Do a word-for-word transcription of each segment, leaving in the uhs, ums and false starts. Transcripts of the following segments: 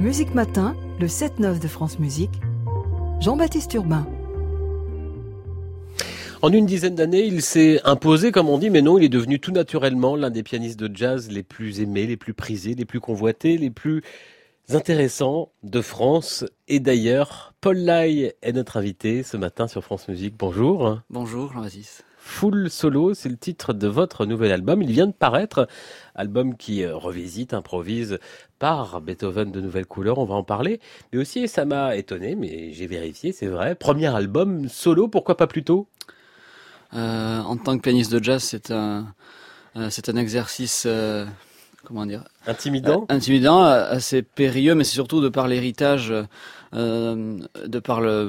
Musique Matin, le sept neuf de France Musique, Jean-Baptiste Urbain. En une dizaine d'années, il s'est imposé, comme on dit, mais non, il est devenu tout naturellement l'un des pianistes de jazz les plus aimés, les plus prisés, les plus convoités, les plus intéressants de France et d'ailleurs. Paul Lay est notre invité ce matin sur France Musique. Bonjour. Bonjour Jean-Baptiste. Full Solo, c'est le titre de votre nouvel album. Il vient de paraître, album qui revisite, improvise par Beethoven de nouvelles couleurs, on va en parler. Mais aussi, ça m'a étonné, mais j'ai vérifié, c'est vrai, premier album solo, pourquoi pas plus tôt ? Euh, en tant que pianiste de jazz, c'est un, euh, c'est un exercice, euh, comment dire, intimidant, euh, intimidant, assez périlleux, mais c'est surtout de par l'héritage, euh, de par le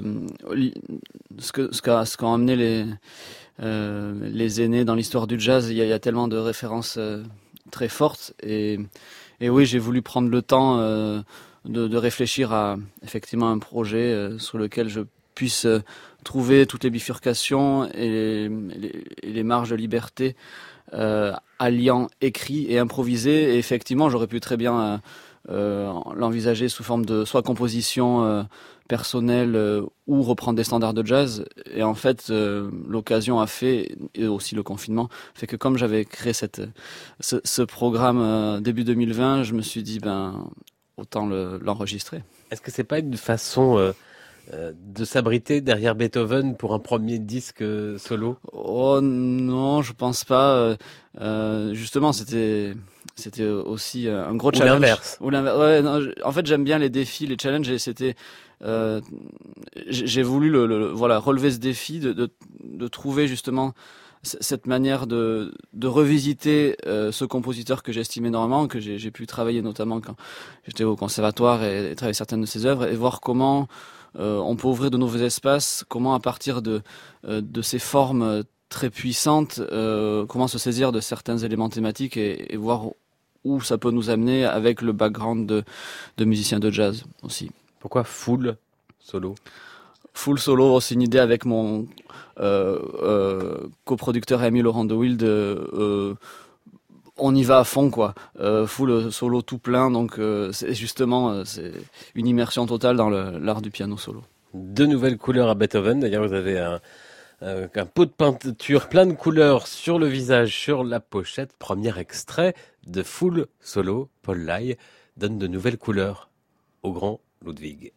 ce que ce qu'a ce qu'ont amené les euh, les aînés dans l'histoire du jazz. Il y a, il y a tellement de références euh, très fortes, et et oui, j'ai voulu prendre le temps euh, de, de réfléchir à effectivement un projet euh, sur lequel je puisse euh, trouver toutes les bifurcations et les, et les marges de liberté euh, alliant écrit et improvisé. Et effectivement, j'aurais pu très bien euh, euh, l'envisager sous forme de soit composition euh, personnelle euh, ou reprendre des standards de jazz. Et en fait, euh, l'occasion a fait, et aussi le confinement, fait que comme j'avais créé cette, ce, ce programme euh, début deux mille vingt, je me suis dit, ben, autant le, l'enregistrer. Est-ce que c'est pas une façon... Euh... Euh, de s'abriter derrière Beethoven pour un premier disque solo ? Oh non, je pense pas. Euh, justement, c'était c'était aussi un gros Ou challenge. L'inverse. Ou l'inverse. Ouais, non, je, en fait, j'aime bien les défis, les challenges. Et c'était, euh, j'ai voulu le, le, voilà relever ce défi de de, de trouver justement cette manière de de revisiter euh, ce compositeur que j'estime énormément, que j'ai j'ai pu travailler notamment quand j'étais au conservatoire et, et travailler certaines de ses œuvres, et voir comment Euh, on peut ouvrir de nouveaux espaces, comment à partir de, euh, de ces formes très puissantes, euh, comment se saisir de certains éléments thématiques et, et voir où ça peut nous amener avec le background de, de musiciens de jazz aussi. Pourquoi Full Solo ? Full Solo, c'est une idée avec mon euh, euh, coproducteur et ami Laurent De Wilde. Euh, on y va à fond, quoi. Euh, full solo tout plein, donc euh, c'est justement euh, c'est une immersion totale dans le, l'art du piano solo. Deux nouvelles couleurs à Beethoven. D'ailleurs, vous avez un, un, un pot de peinture plein de couleurs sur le visage, sur la pochette. Premier extrait de Full Solo. Paul Lay donne de nouvelles couleurs au grand Ludwig.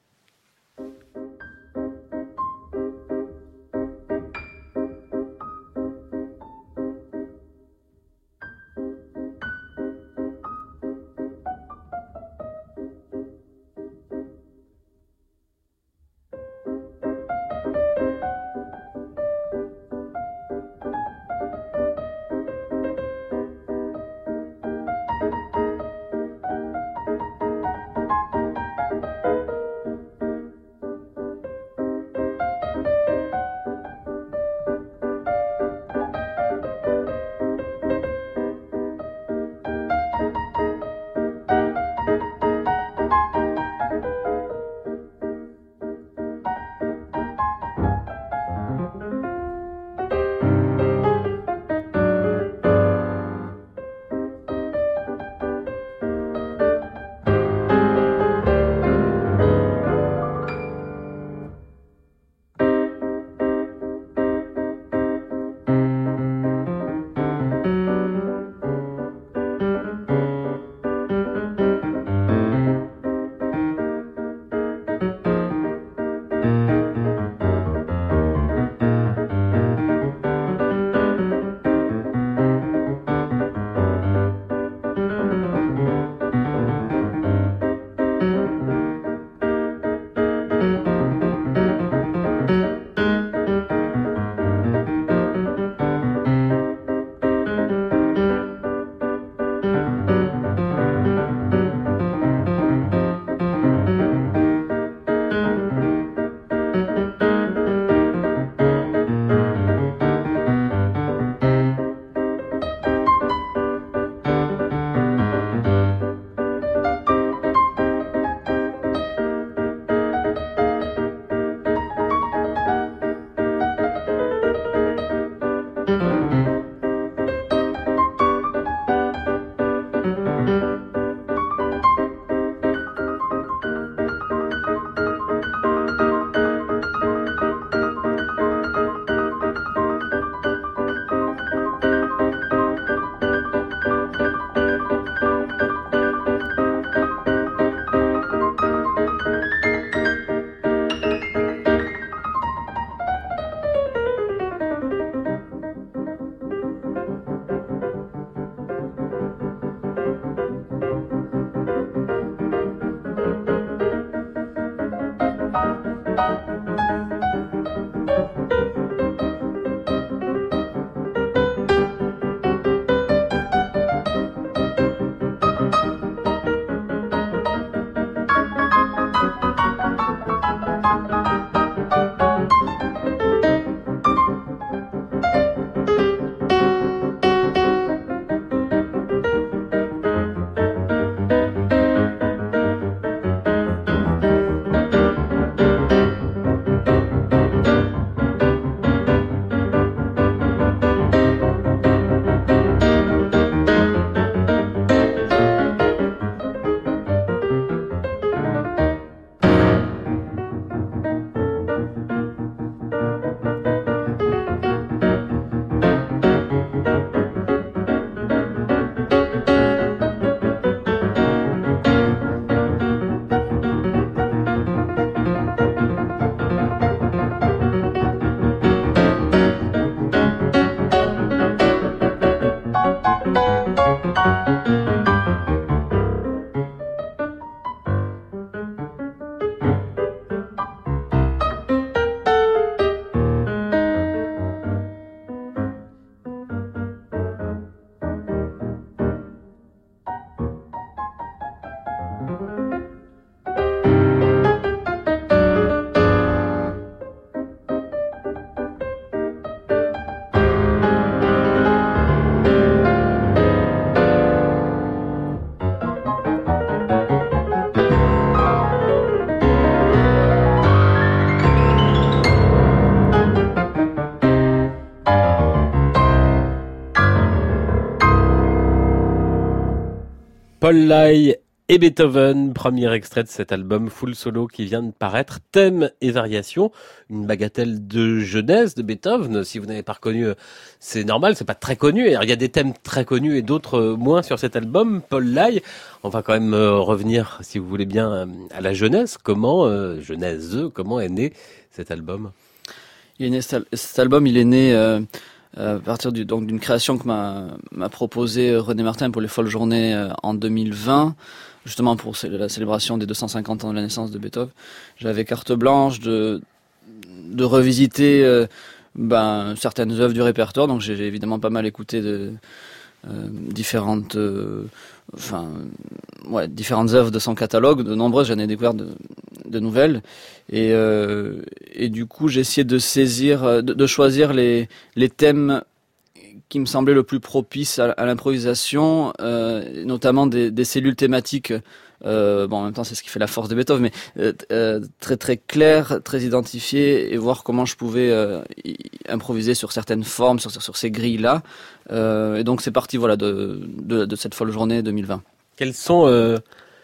Paul Lay et Beethoven, premier extrait de cet album Full Solo qui vient de paraître, thèmes et variations, une bagatelle de jeunesse de Beethoven. Si vous n'avez pas reconnu, c'est normal, c'est pas très connu. Alors, il y a des thèmes très connus et d'autres moins sur cet album. Paul Lay, on va quand même revenir, si vous voulez bien, à la jeunesse. Comment, euh, jeunesse, comment est né cet album? Il est né, cet album, il est né euh, à partir du, donc d'une création que m'a, m'a proposé René Martin pour les Folles Journées euh, en deux mille vingt, justement pour la célébration des deux cent cinquante ans de la naissance de Beethoven. J'avais carte blanche de de revisiter euh, ben certaines œuvres du répertoire, donc j'ai évidemment pas mal écouté de euh, différentes euh, enfin ouais différentes œuvres de son catalogue, de nombreuses, j'en ai découvert de de nouvelles, et euh, et du coup j'ai essayé de saisir de, de choisir les les thèmes qui me semblaient le plus propices à, à l'improvisation, euh, notamment des, des cellules thématiques. Euh, bon, en même temps, c'est ce qui fait la force de Beethoven, mais euh, euh, très très clair, très identifié, et voir comment je pouvais euh, y, improviser sur certaines formes, sur sur ces grilles-là. Euh, et donc c'est parti, voilà, de de, de cette folle journée deux mille vingt. Quels sont euh,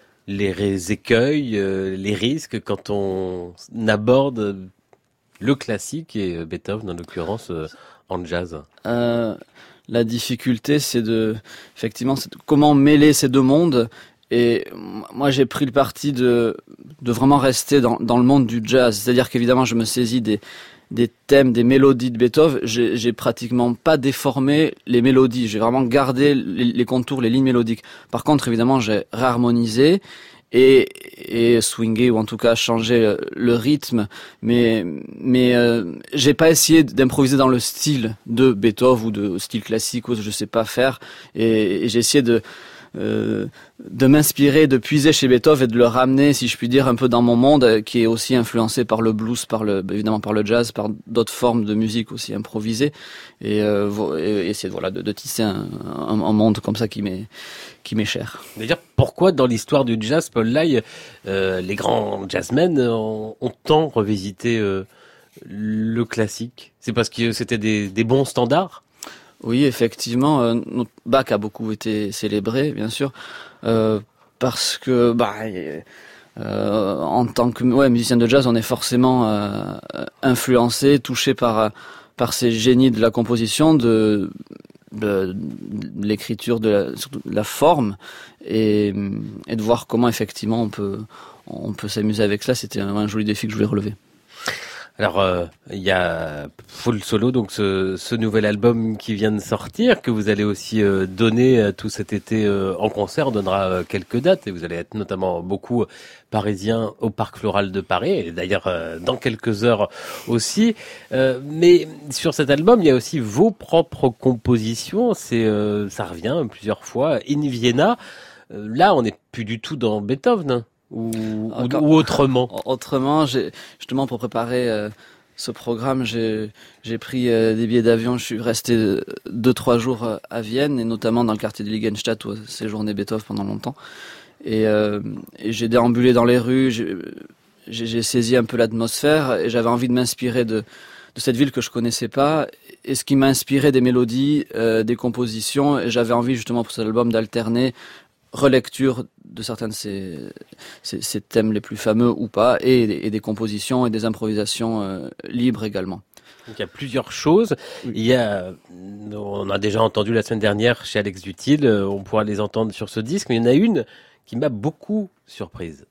les écueils, euh, les risques quand on aborde le classique et Beethoven en l'occurrence euh, en jazz? euh, La difficulté, c'est de effectivement, c'est de comment mêler ces deux mondes. Et moi, j'ai pris le parti de de vraiment rester dans dans le monde du jazz. C'est-à-dire qu'évidemment, je me saisis des des thèmes, des mélodies de Beethoven. J'ai, j'ai pratiquement pas déformé les mélodies. J'ai vraiment gardé les, les contours, les lignes mélodiques. Par contre, évidemment, j'ai réharmonisé et et swingé, ou en tout cas changé le rythme. Mais mais euh, j'ai pas essayé d'improviser dans le style de Beethoven ou de style classique ou je sais pas faire. Et, et j'ai essayé de Euh, de m'inspirer, de puiser chez Beethoven et de le ramener, si je puis dire, un peu dans mon monde, qui est aussi influencé par le blues, par le, évidemment par le jazz, par d'autres formes de musique aussi improvisées, et, euh, et essayer voilà, de, de tisser un, un, un monde comme ça qui m'est, qui m'est cher. D'ailleurs, pourquoi dans l'histoire du jazz, Paul Lay, euh, les grands jazzmen ont, ont tant revisité euh, le classique? C'est parce que c'était des, des bons standards? Oui, effectivement, euh, Bach a beaucoup été célébré, bien sûr, euh, parce que bah, euh, en tant que ouais, musicien de jazz, on est forcément euh, influencé, touché par par ces génies de la composition, de, de, de l'écriture, de la, surtout de la forme, et, et de voir comment effectivement on peut on peut s'amuser avec cela. C'était un, un joli défi que je voulais relever. Alors, euh, il y a Full Solo, donc ce, ce nouvel album qui vient de sortir, que vous allez aussi euh, donner euh, tout cet été euh, en concert. On donnera euh, quelques dates et vous allez être notamment beaucoup parisiens au Parc Floral de Paris, et d'ailleurs euh, dans quelques heures aussi. Euh, mais sur cet album, il y a aussi vos propres compositions. C'est, euh, ça revient plusieurs fois. In Vienna, euh, là, on n'est plus du tout dans Beethoven. Ou, ou, ou autrement. Autrement, j'ai justement pour préparer euh, ce programme, j'ai j'ai pris euh, des billets d'avion. Je suis resté deux trois jours euh, à Vienne, et notamment dans le quartier de Ligenstadt où a séjourné Beethoven pendant longtemps. Et, euh, et j'ai déambulé dans les rues. J'ai, j'ai, j'ai saisi un peu l'atmosphère et j'avais envie de m'inspirer de de cette ville que je connaissais pas. Et ce qui m'a inspiré des mélodies, euh, des compositions. Et j'avais envie justement pour cet album d'alterner relecture de certains de ces, ces, ces thèmes les plus fameux ou pas, et, et des compositions et des improvisations euh, libres également. Donc, il y a plusieurs choses. Il y a, on a déjà entendu la semaine dernière chez Alex Dutil, on pourra les entendre sur ce disque, mais il y en a une qui m'a beaucoup surprise.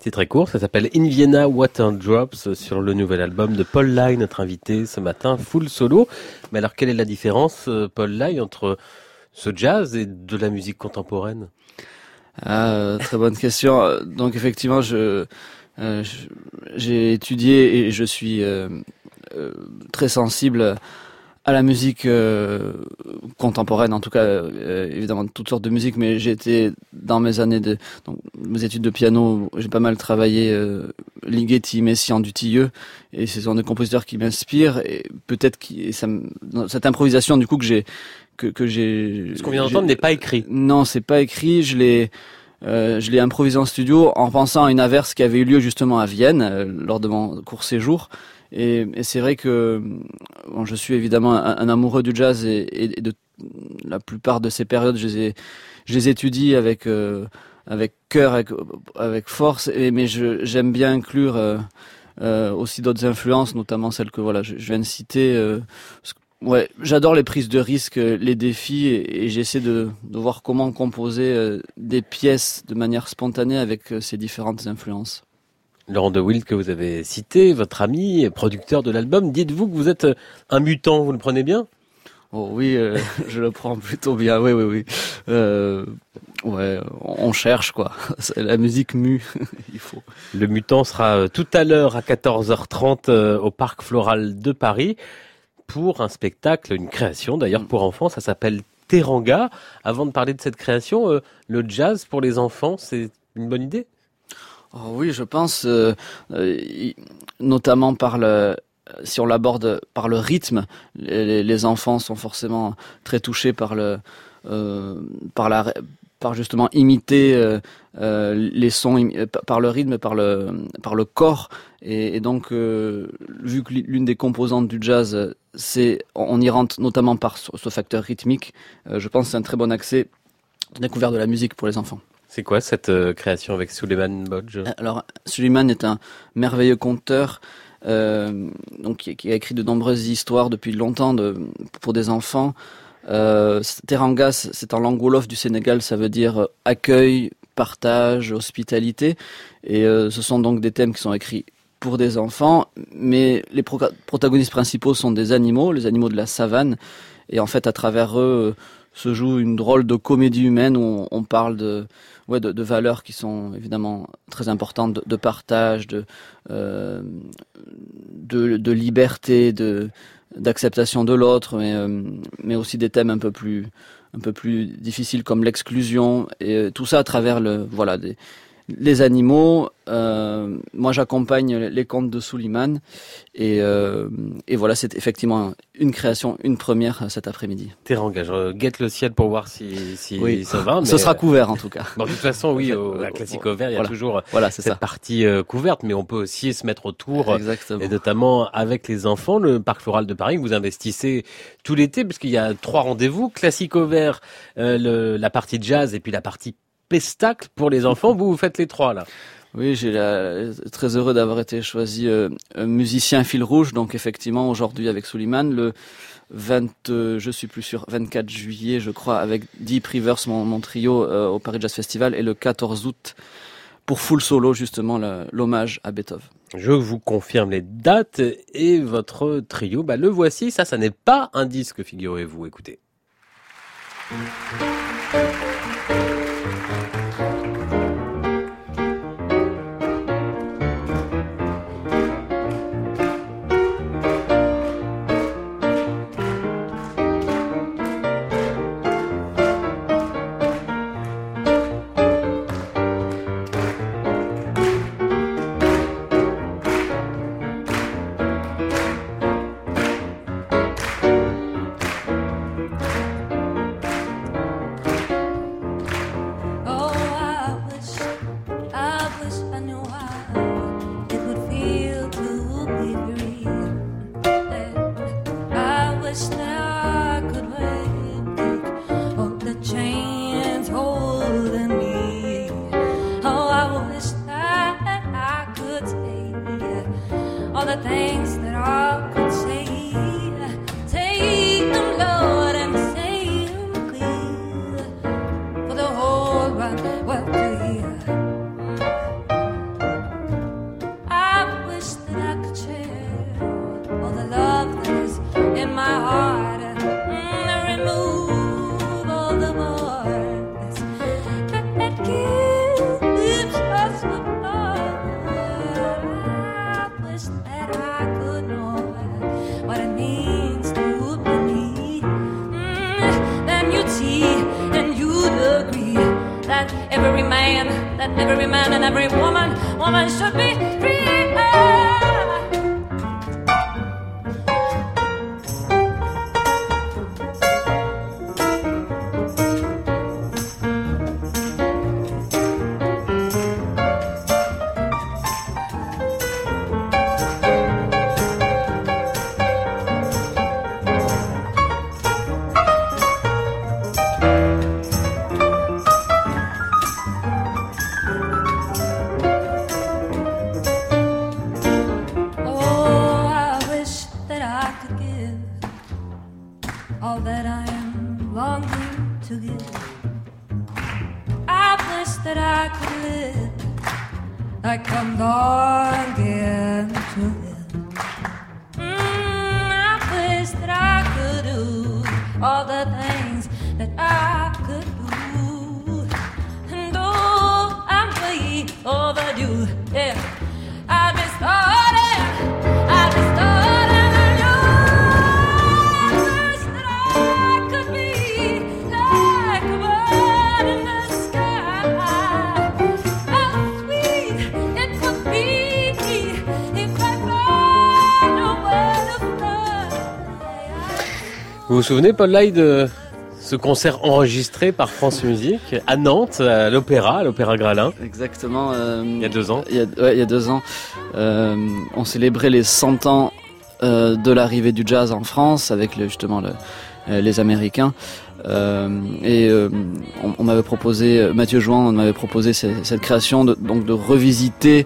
c'est très court, ça s'appelle In Vienna Water Drops sur le nouvel album de Paul Lai, notre invité ce matin, full solo. Mais alors quelle est la différence, Paul Lai, entre ce jazz et de la musique contemporaine? Ah, très bonne question. Donc effectivement, je, euh, je j'ai étudié et je suis euh, euh, très sensible à la musique euh, contemporaine, en tout cas, euh, évidemment, toutes sortes de musique, mais j'ai été, dans mes années de, donc, mes études de piano, j'ai pas mal travaillé euh, Ligeti, Messiaen, Dutilleux, et ce sont des compositeurs qui m'inspirent, et peut-être qui, ça, cette improvisation, du coup, que j'ai, que, que j'ai... Ce qu'on vient d'entendre n'est pas écrit. Non, c'est pas écrit, je l'ai... Euh, je l'ai improvisé en studio en pensant à une averse qui avait eu lieu justement à Vienne euh, lors de mon court séjour. Et, et c'est vrai que bon, je suis évidemment un, un amoureux du jazz et, et de la plupart de ces périodes, je les, ai, je les étudie avec euh, avec cœur, avec, avec force. Et, mais je, j'aime bien inclure euh, euh, aussi d'autres influences, notamment celles que voilà, je, je viens de citer. Euh, parce que, ouais, j'adore les prises de risques, les défis, et, et j'essaie de, de voir comment composer euh, des pièces de manière spontanée avec euh, ces différentes influences. Laurent de Wild, que vous avez cité, votre ami, producteur de l'album, dites-vous que vous êtes un mutant, vous le prenez bien? Oh oui, euh, je le prends plutôt bien, oui, oui, oui. Euh, ouais, on cherche quoi, c'est la musique mue, il faut. Le mutant sera tout à l'heure à quatorze heures trente au Parc Floral de Paris pour un spectacle, une création d'ailleurs pour enfants, ça s'appelle Teranga. Avant de parler de cette création, euh, le jazz pour les enfants, c'est une bonne idée? Oh oui, je pense, euh, euh, notamment par le, si on l'aborde par le rythme, les, les enfants sont forcément très touchés par le, euh, par la, par justement imiter euh, euh, les sons, par le rythme, par le, par le corps, et, et donc euh, vu que l'une des composantes du jazz, c'est, on y rentre notamment par ce facteur rythmique, euh, je pense que c'est un très bon accès de découverte de la musique pour les enfants. C'est quoi cette euh, création avec Suleiman Bodj? Alors, Suleiman est un merveilleux conteur euh, donc, qui, qui a écrit de nombreuses histoires depuis longtemps de, pour des enfants. Euh, Teranga, c'est en langue wolof du Sénégal, ça veut dire accueil, partage, hospitalité. Et euh, ce sont donc des thèmes qui sont écrits pour des enfants, mais les pro- protagonistes principaux sont des animaux, les animaux de la savane. Et en fait, à travers eux, se joue une drôle de comédie humaine où on, on parle de, ouais, de, de valeurs qui sont évidemment très importantes, de, de partage, de, euh, de, de liberté, de, d'acceptation de l'autre, mais, euh, mais aussi des thèmes un peu plus, un peu plus difficiles comme l'exclusion, et euh, tout ça à travers le, voilà, des, les animaux. Euh, moi, j'accompagne les contes de Suleiman, et, euh, et voilà, c'est effectivement une création, une première cet après-midi. Teranga, je guette le ciel pour voir si, si oui. ça va. Mais... Ce sera couvert en tout cas. Bon, de toute façon, oui, au la classique au vert, il y a voilà. toujours voilà, c'est cette ça. partie euh, couverte, mais on peut aussi se mettre autour, Exactement. Et notamment avec les enfants. Le Parc Floral de Paris, vous investissez tout l'été, puisqu'il y a trois rendez-vous, classique au vert, euh, le, la partie jazz et puis la partie pestacle pour les enfants. Vous, vous faites les trois là. Oui, j'ai la, très heureux d'avoir été choisi euh, musicien fil rouge. Donc effectivement, aujourd'hui avec Suleiman, le vingt, euh, je suis plus sûr, vingt-quatre juillet, je crois, avec Deep Rivers, mon, mon trio euh, au Paris Jazz Festival, et le quatorze août pour full solo, justement, le, l'hommage à Beethoven. Je vous confirme les dates et votre trio, bah le voici. Ça, ça n'est pas un disque, figurez-vous. Écoutez. could know what it means to be me, mm, then you'd see and you'd agree that every man, that every man and every woman, woman should be free. All that I am longing to give, I wish that I could live like I'm longing to live. Mm, I wish that I could do all the things that I could do, and oh, I'm way overdue. Yeah, I've been started, I've been started. Vous vous souvenez, Paul Lye, de ce concert enregistré par France Musique à Nantes, à l'Opéra, à l'Opéra Gralin? Exactement. Euh, il y a deux ans. Il y a, ouais, il y a deux ans. Euh, on célébrait les cent ans euh, de l'arrivée du jazz en France avec le, justement le, euh, les Américains. Euh, et euh, on, on m'avait proposé, Mathieu Jouan, on m'avait proposé cette, cette création de, donc de revisiter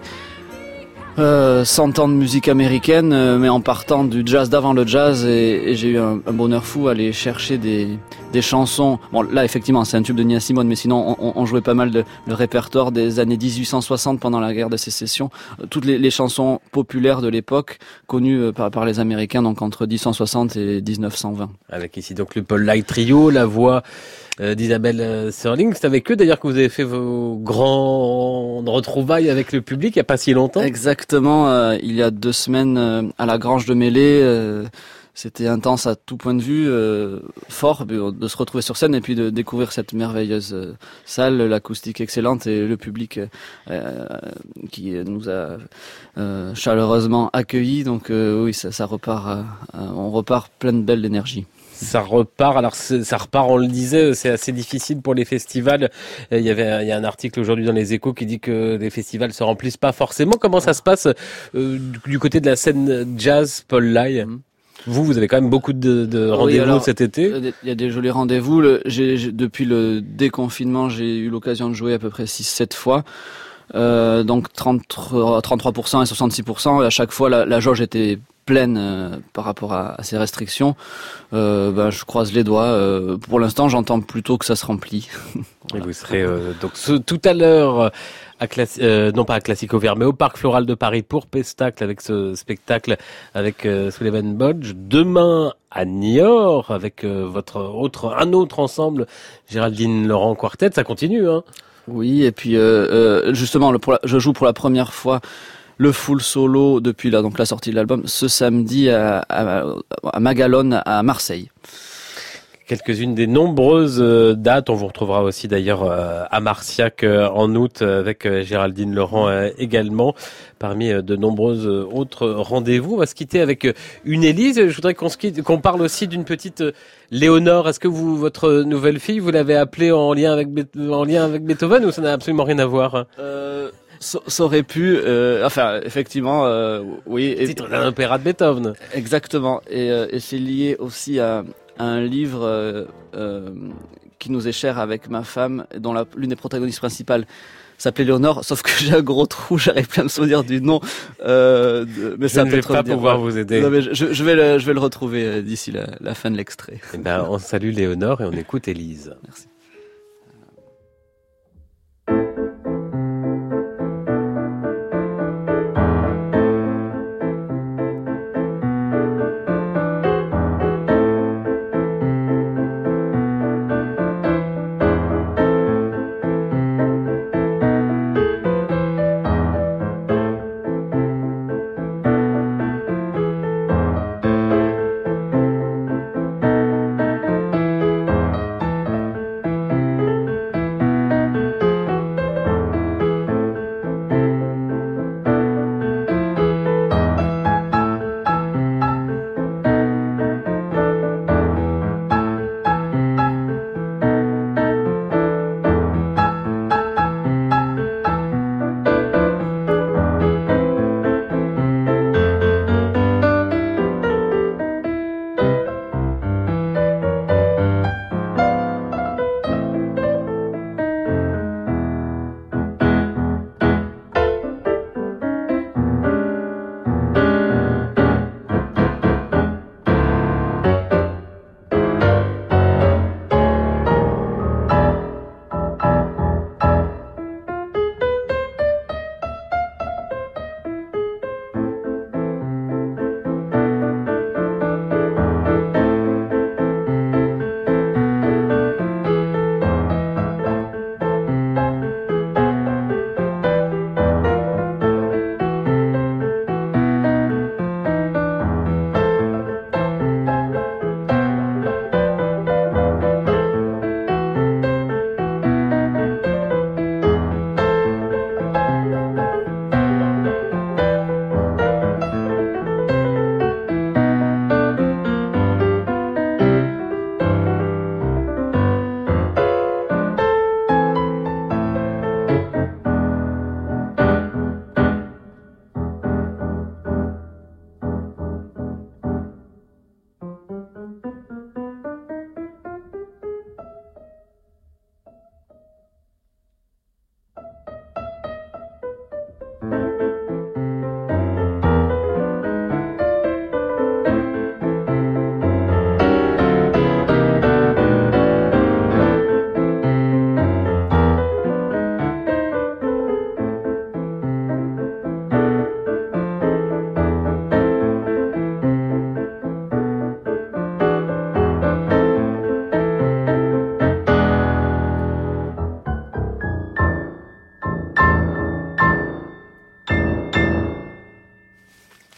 Euh, cent ans de musique américaine, euh, mais en partant du jazz d'avant le jazz, et, et j'ai eu un, un bonheur fou à aller chercher des, des chansons. Bon, là, effectivement, c'est un tube de Nina Simone, mais sinon, on, on jouait pas mal de, le répertoire des années dix-huit cent soixante pendant la guerre de sécession. Euh, toutes les, les chansons populaires de l'époque, connues euh, par, par les Américains, donc entre dix-neuf cent soixante et dix-neuf cent vingt. Avec ici donc le Paul Lye Trio, la voix Euh, d'Isabelle Serling. C'est avec eux d'ailleurs que vous avez fait vos grandes retrouvailles avec le public il n'y a pas si longtemps. Exactement, euh, il y a deux semaines euh, à la Grange de Mêlée. Euh, c'était intense à tout point de vue, euh, fort de se retrouver sur scène et puis de découvrir cette merveilleuse euh, salle, l'acoustique excellente et le public euh, qui nous a euh, chaleureusement accueillis. Donc euh, oui, ça, ça repart, euh, on repart plein de belle énergie. Ça repart. Alors ça repart, on le disait, c'est assez difficile pour les festivals. Il y avait, il y a un article aujourd'hui dans les Échos qui dit que les festivals se remplissent pas forcément. Comment ça se passe euh, du côté de la scène jazz, Paul Lye? Mmh. Vous, vous avez quand même beaucoup de, de rendez-vous oui, alors, cet été. Il y a des jolis rendez-vous. Le, j'ai, j'ai, depuis le déconfinement, j'ai eu l'occasion de jouer à peu près six sept fois. Euh, donc trente-trois pour cent et soixante-six pour cent. Et à chaque fois, la, la jauge était pleine euh, par rapport à, à ces restrictions. Euh, ben, je croise les doigts. Euh, pour l'instant, j'entends plutôt que ça se remplit. Voilà. Et vous serez euh, donc ce, tout à l'heure, à Classi- euh, non pas à Classico Vert, mais au Parc Floral de Paris pour Pestacle avec ce spectacle avec euh, Sullivan Bodge. Demain à Niort avec euh, votre autre, un autre ensemble, Géraldine Laurent Quartet. Ça continue, hein? Oui, et puis euh, euh, justement, le, pour la, je joue pour la première fois le full solo depuis la, donc la sortie de l'album ce samedi à, à, à Magalone à Marseille. Quelques-unes des nombreuses dates. On vous retrouvera aussi d'ailleurs à Marciac en août avec Géraldine Laurent également, parmi de nombreuses autres rendez-vous. On va se quitter avec une Élise. Je voudrais qu'on, se quitte, qu'on parle aussi d'une petite Léonore. Est-ce que vous, votre nouvelle fille, vous l'avez appelée en lien avec, en lien avec Beethoven ou ça n'a absolument rien à voir? euh... Ça, ça aurait pu, euh, enfin, effectivement, euh, oui. Le titre d'un opéra de Beethoven. Exactement. Et, euh, et c'est lié aussi à, à un livre euh, euh, qui nous est cher avec ma femme, dont la, l'une des protagonistes principales s'appelait Léonore, sauf que j'ai un gros trou, j'arrive plus à me souvenir du nom. Euh, de, mais je ça ne peut vais pas dire. pouvoir vous aider. Non, mais je, je, vais le, je vais le retrouver d'ici la, la fin de l'extrait. Eh ben, on salue Léonore et on écoute Élise. Merci.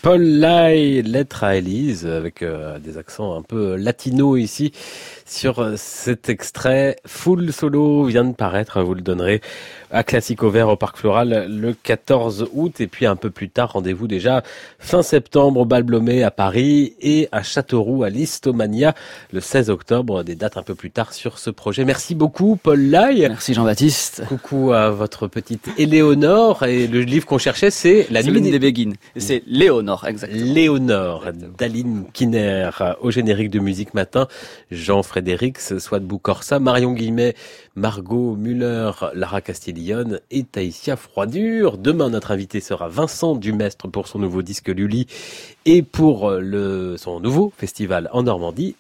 Paul Lai, Lettre à Élise, avec euh, des accents un peu latinos ici, sur euh, cet extrait. Full Solo vient de paraître, vous le donnerez à Classico Vert au Parc Floral le quatorze août. Et puis un peu plus tard, rendez-vous déjà fin septembre au Bal Blomet à Paris et à Châteauroux à l'Histomania le seize octobre. Des dates un peu plus tard sur ce projet. Merci beaucoup Paul Lai. Merci Jean-Baptiste. Coucou à votre petite Éléonore. Et le livre qu'on cherchait, c'est La Nuit des Béguines. C'est Léonore. Exactement. Léonore, d'Aline Kinner, au générique de Musique Matin, Jean Frédérix, Swadbou Corsa, Marion Guillemet, Margot Muller, Lara Castiglione et Taïsia Froidure. Demain, notre invité sera Vincent Dumestre pour son nouveau disque Lully et pour le, son nouveau festival en Normandie.